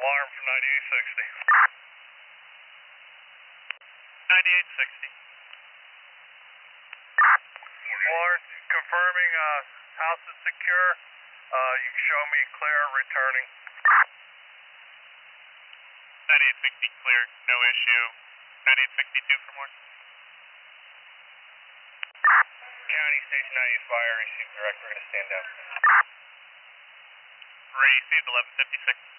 Alarm for 9860. 9860. Warren, confirming house is secure. You can show me clear returning. 9860 clear, no issue. 9862 for more. County Station 90 Fire, receive direct, we're going to stand down. Received 1156.